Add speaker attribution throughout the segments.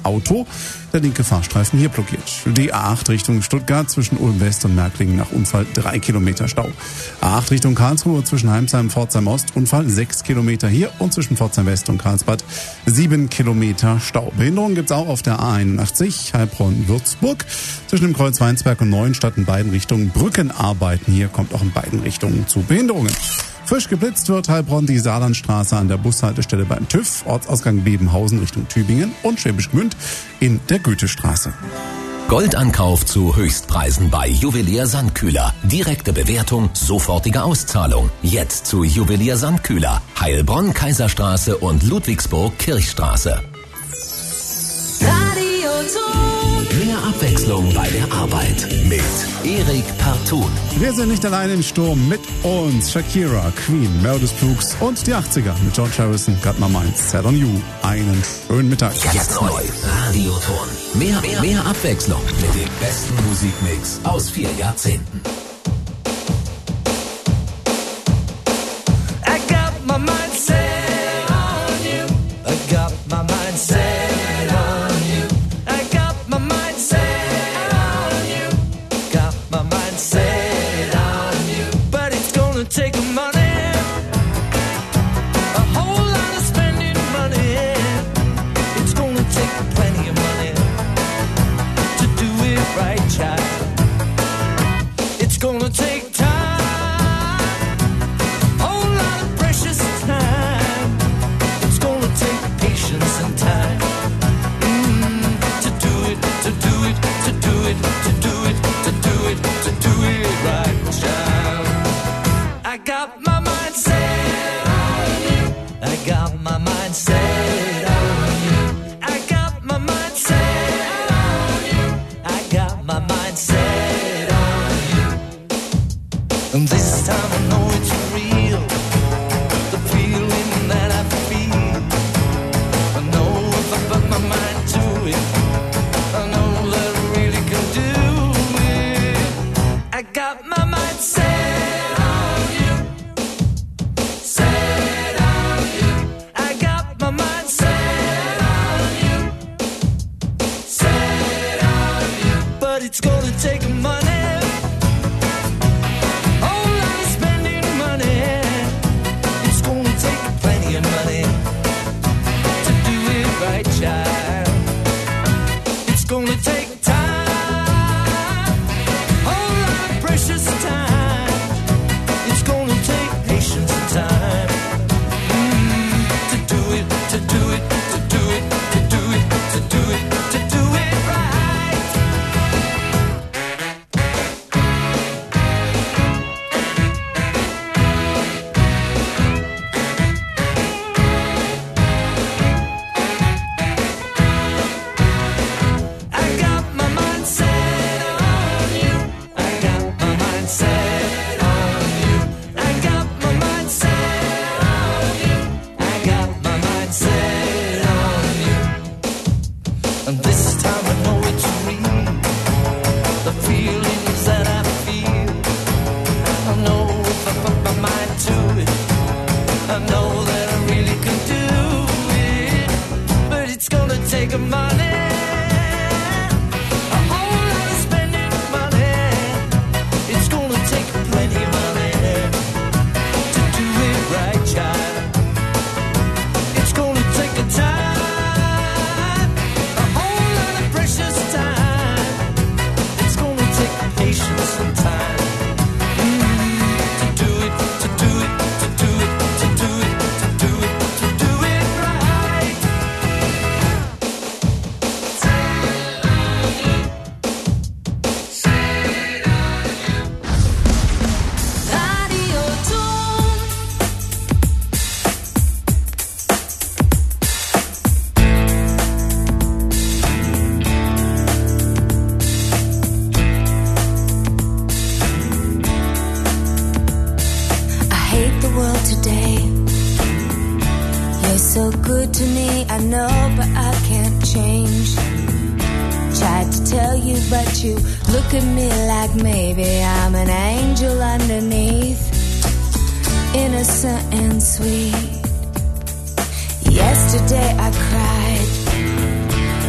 Speaker 1: Auto. Der linke Fahrstreifen hier blockiert. Die A8 Richtung Stuttgart zwischen Ulm West und Märklingen nach Unfall 3 Kilometer Stau. A8 Richtung Karlsruhe zwischen Heimsheim und Pforzheim Ost Unfall 6 Kilometer hier und zwischen Pforzheim West und Karlsbad 7 Kilometer Stau. Behinderung gibt's auch auf der A81 Heilbronn-Würzburg zwischen dem Kreuz Weinsberg und Neuenstadt in beiden Richtungen Brückenarbeiten. Hier kommt auch in beiden Richtungen zu Behinderungen. Frisch geblitzt wird Heilbronn die Saarlandstraße an der Bushaltestelle beim TÜV, Ortsausgang Bebenhausen Richtung Tübingen und Schwäbisch Gmünd in der Goethestraße.
Speaker 2: Goldankauf zu Höchstpreisen bei Juwelier Sandkühler. Direkte Bewertung, sofortige Auszahlung. Jetzt zu Juwelier Sandkühler. Heilbronn, Kaiserstraße und Ludwigsburg, Kirchstraße. Mehr Abwechslung bei der Arbeit mit Erik Partun.
Speaker 1: Wir sind nicht allein im Sturm, mit uns Shakira, Queen, Meredith Brooks und die 80er mit George Harrison, Got My Mind Set on You. Einen schönen Mittag.
Speaker 2: Jetzt neu, Radioton. Mehr Abwechslung mit dem besten Musikmix aus 4 Jahrzehnten.
Speaker 3: I got my mind set on you. I got my mind set on you. I got my mind set on you. Got my mind set on you. But it's gonna take money, a whole lot of spending money. It's gonna take plenty of money to do it right, child. It's gonna take time, whole lot of precious time. It's gonna take patience and time to do it, to do it, to do it, to do it, to do it, to do it right, child. I got my mind set on you. I got my mind set on you. I got my mind set on you. I got my mind set on you. And this time I know it's real, the feeling that I feel. I know if I put my mind to it, I know that I really can do it. I got my mind set on you, set on you. I got my mind set on you, set on you. But it's gonna take money, whole lot of spending money. It's gonna take plenty of money to do it right, child. It's gonna take time, whole lot of precious time. It's gonna take patience and time to do it, to do it, to do it, to do it, to do it, to do it right. I got my mind set on you. I got my mind set on you. I got my mind set on you. I got my mind set on you. And this time I know it's real, the feelings that I feel. I know if I put my mind to it, I know that I really can do it. But it's gonna take a money, a whole lot of spending money. It's gonna take plenty of money to do it right, child. It's gonna take a time, a whole lot of precious time. It's gonna take patience and time to do it, to do it, to do it, to do it, to do it, to do it right.
Speaker 4: I hate the world today. You're so good to me, I know, but I can't change. Tried to tell you, but you look at me like maybe I'm an angel underneath, innocent and sweet. Yesterday I cried, you must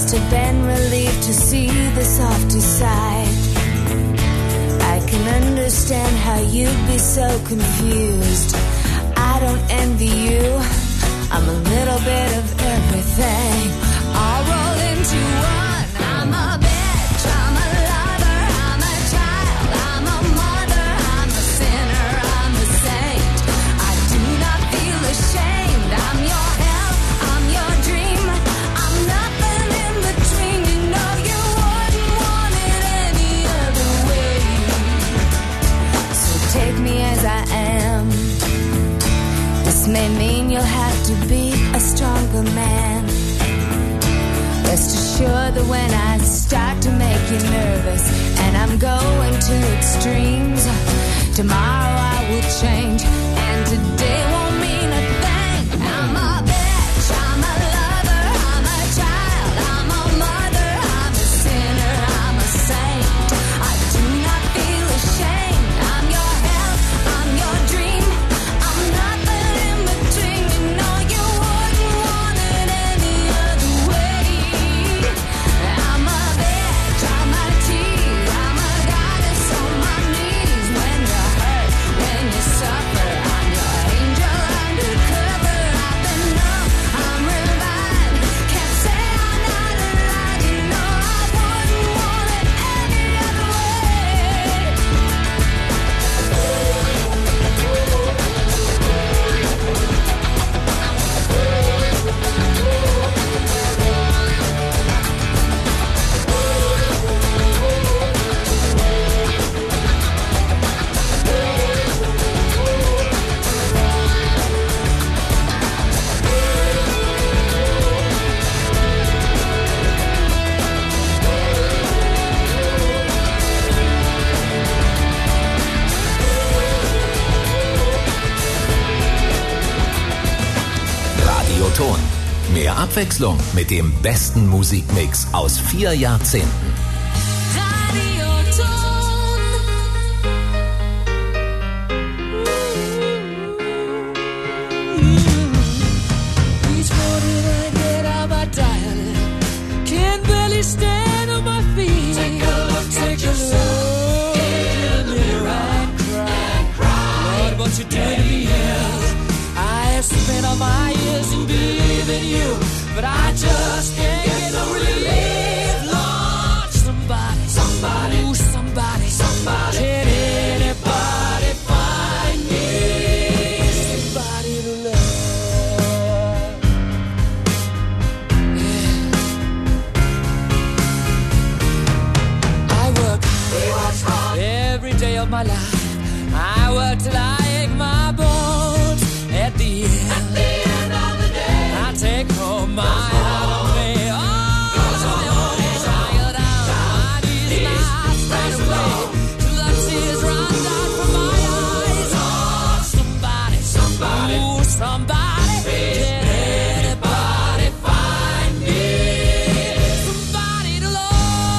Speaker 4: must have been relieved to see the softer side. I can understand how you'd be so confused. I don't envy you. I'm a little bit of everything. I'll roll into one. I'm a bitch, I'm a lover, I'm a child, I'm a mother, I'm a sinner, I'm a saint. I do not feel ashamed. I'm your hell, I'm your dream. I'm nothing in between. You know you wouldn't want it any other way. So take me as I am. This may mean you'll have to be a stronger man. Rest assured that when I start to make you nervous and I'm going to extremes, tomorrow I will change and today won't mean a thing. I'm a bitch, I'm a lover, I'm a child, I'm a mother, I'm a sinner, I'm a saint. I do not feel ashamed. I'm your hell, I'm your dream. I'm nothing in between. You know you wouldn't want it any other way. I'm a bitch, I'm a tease, I'm a goddess on my knees. When you're hurt, when you suffer, I'm your angel undercover. I've been numb, I'm revived. Can't say I'm not alive. You know I wouldn't want it any other way.
Speaker 2: Radioton. Mehr Abwechslung mit dem besten Musikmix aus 4 Jahrzehnten.
Speaker 3: Each morning I get out my diary, can't barely stand on my feet. Take a look at yourself in the mirror and cry. Lord, what you doing to me is I have spent all my years in believing you, but I just can't get no relief. Lord, somebody, ooh, somebody, can anybody find me somebody to love? Yeah. I work hard every day of my life. I work till I ache my bones. At the end of the day, I take home my heart on me. Oh, tired out, my knees now straight away, till the tears run down from my eyes. Oh, somebody, ooh, somebody, can anybody find me somebody to love?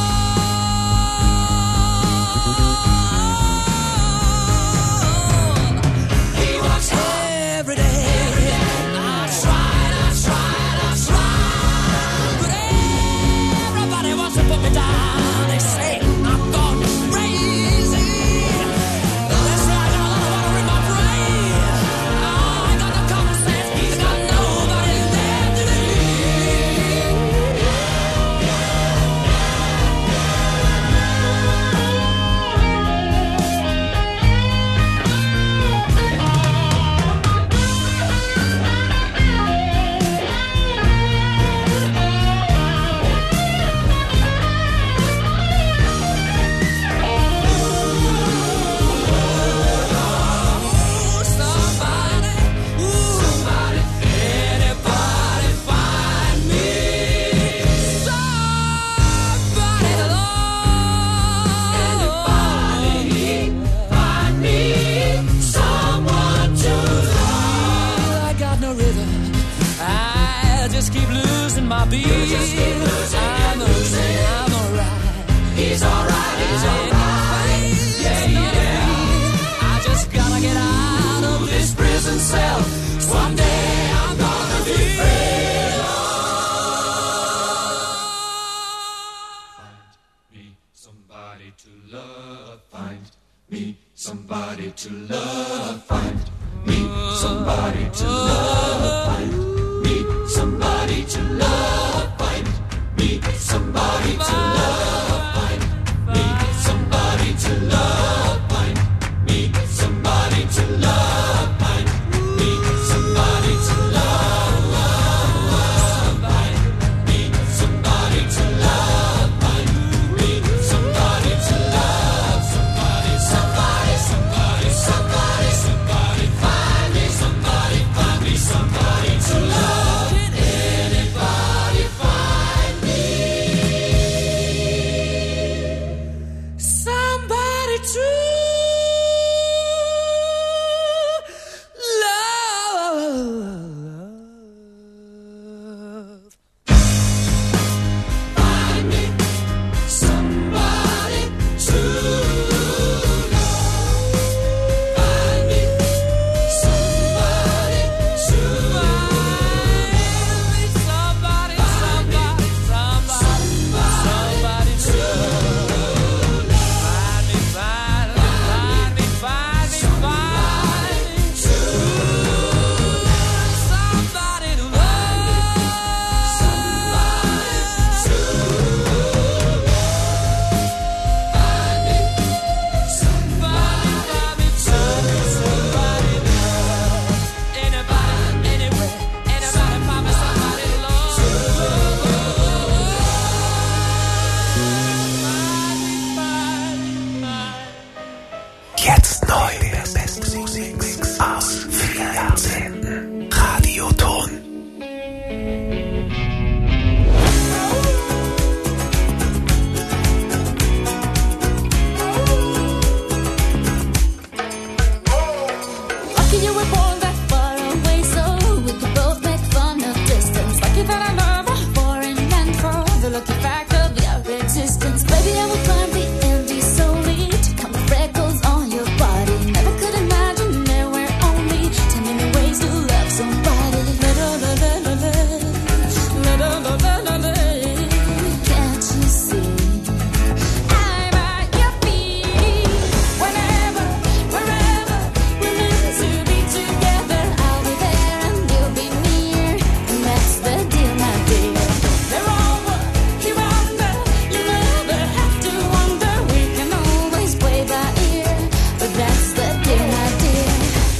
Speaker 3: He works every day. I tried, but everybody wants to put me down. They say I'm gone crazy. They say I got a lot of water in my brain. Oh, I got no common sense. I got nobody there to believe. Somebody, anybody find me somebody to love? Anybody find me someone to love? I got no rhythm. I just keep losing my beat. I'm alright. He's alright. Yeah. I just gotta get out of this prison cell. Someday I'm gonna be free. me somebody to love. Find me somebody to love. Find me somebody to love. Find me somebody to love. Find me somebody to love. Find me somebody to love. Find me somebody to love. Find me somebody to love. Find me somebody to love. Somebody, somebody, somebody, somebody, somebody. Find me somebody, find me somebody to love. Anybody find me somebody to love. Find me somebody to love. Find me somebody to love. Somebody, somebody, somebody to love. Find me, find me, find me, find me, find me to somebody to love. Somebody to love. Find me somebody to somebody to love. Anybody, anywhere, anybody find me somebody to love.
Speaker 2: Jetzt neu der beste Musik aus 4 Jahrzehnten. Radioton.
Speaker 4: Lucky you were born that far away, so we could both make fun of distance. Lucky that I love her for and meant for the lucky fact of your existence. Baby, I would climb the Andes solely to count the freckles on your body. Never could imagine there were only 10 million ways to love somebody. La la la la la la, la la la la la la. Can't you see? I'm at your feet. Whenever, wherever we're meant to be together, I'll be there and you'll be near, and that's the deal, my dear. They're over, you're under, you never have to wonder. We can always play by ear, but that's the deal, my dear.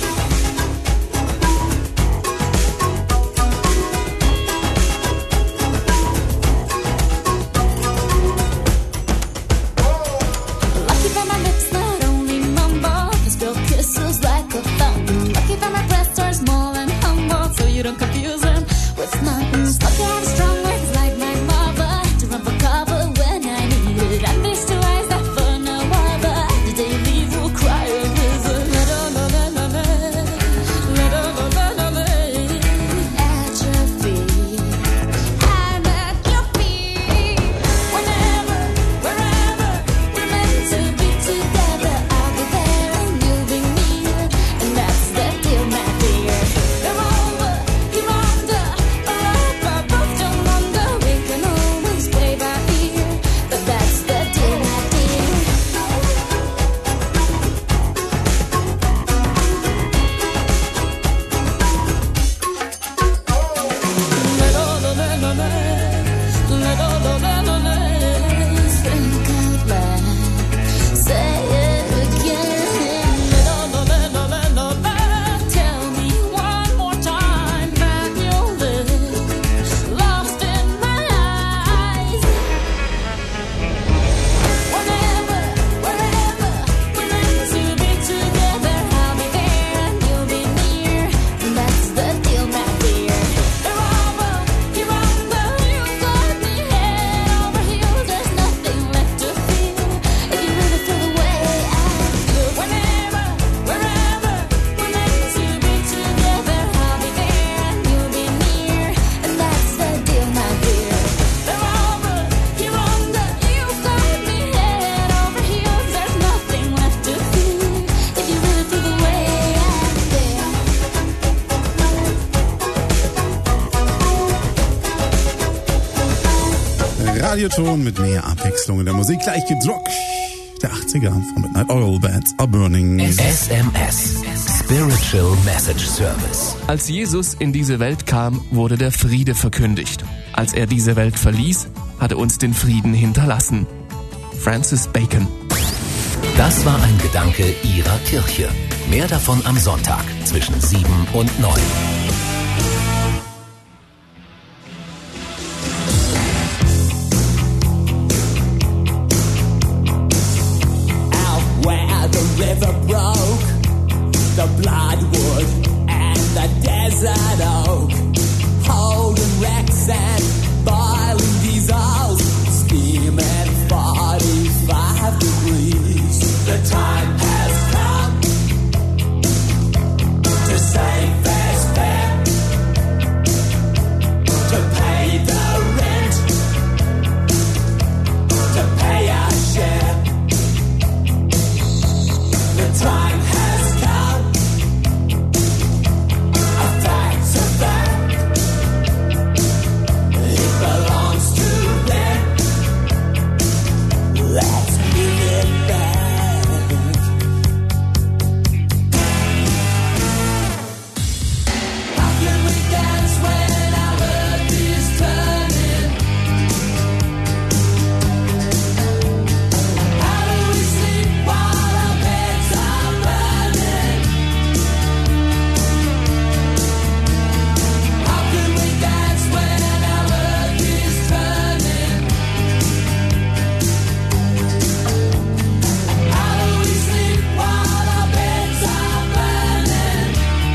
Speaker 4: Lucky that my lips not only mumble, they spill kisses like a fountain. Lucky that my breasts are small and humble, so you don't confuse them with mountains. Lucky I have strong words like my mother to run for cover when I need it. And these two eyes that for no other, the day you leave will cry a river. La la la la la la, la la la la la la. At your feet, I'm at your feet. Whenever, wherever we're meant to be together, I'll be there and you'll be near, and that's the deal, my dear. They're over, you're under, forever, both don't wonder. We can always play by ear, but that's the deal, my dear. Think out loud, say it again. Tell me one more time that you'll live lost in my eyes. Whenever, wherever we're meant to be together, I'll be there and you'll be near, and that's the deal, my dear. They're over, you're under, you've got me head over heels. There's nothing left to feel if you really feel the way I feel. Whenever, wherever we're meant to be together, I'll be there and you'll be near, and that's the deal, my dear. They're over, you're under, you've got me head over heels. There's nothing left to feel if you really feel the way I feel.
Speaker 1: Radioton mit mehr Abwechslung in der Musik. Gleich gibt's Rock. der 80er von Midnight Oil, Beds Are Burning.
Speaker 2: SMS. Spiritual Message Service.
Speaker 5: Als Jesus in diese Welt kam, wurde der Friede verkündigt. Als er diese Welt verließ, hat er uns den Frieden hinterlassen. Francis Bacon.
Speaker 2: Das war ein Gedanke Ihrer Kirche. Mehr davon am Sonntag zwischen 7 und 9.
Speaker 3: River broke, the bloodwood and the desert oak, holding wrecks and boiling diesels, steaming 45 degrees. The time has come to save fares fare, to pay the rent, to pay our share. The time has come, a fact's a fact, it belongs to them, let's give it back. How can we dance when our earth is turning? How do we sleep while our beds are burning? How can we dance when our earth is turning? How do we sleep while our beds are burning?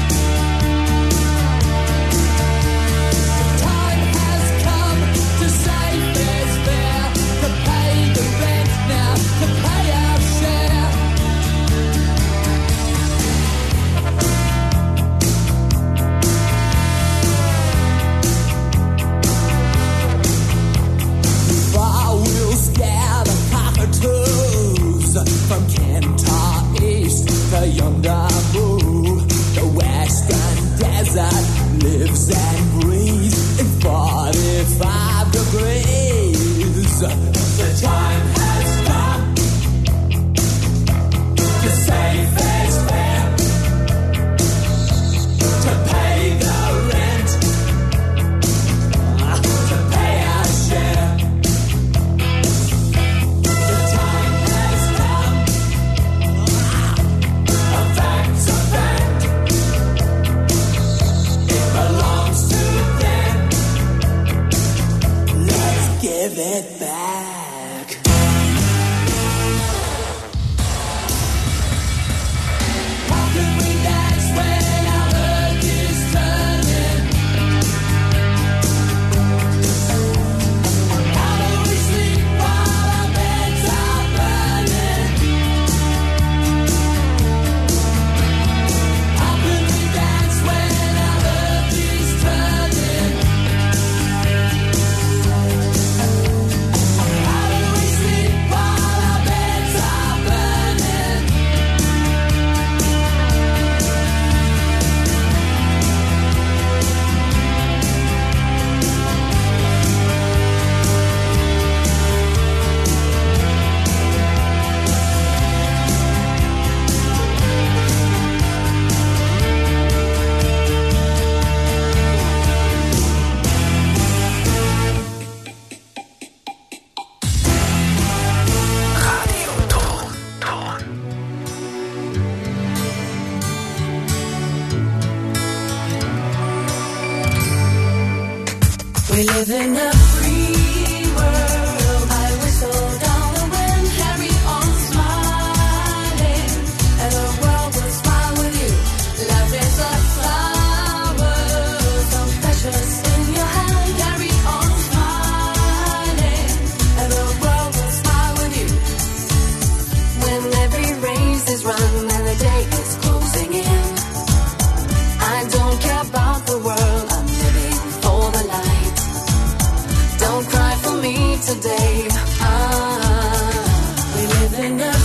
Speaker 3: The time has come to save fares fare, to pay the rent now, to pay our share. Far we'll scare the cockatoos from Kentar East to yonder Moo. The western desert lives and breathes in 45 degrees. The time has come to save fares fare, to pay the rent, to pay our share. The time has come, a fact's a fact, it belongs to them, let's give it back. How can we dance when our earth is turning? How do we sleep while our beds are burning? How can we dance when our earth is turning? How do we sleep while our beds are burning?
Speaker 4: We live in a free world. I whistle down the wind, carry on smiling, and the world will smile with you. Love is a flower, so precious in your hand. Carry on smiling, and the world will smile with you. When every race is run and the day is closing in, I don't care about the world. I'm living for the light. Don't cry for me today. We live in a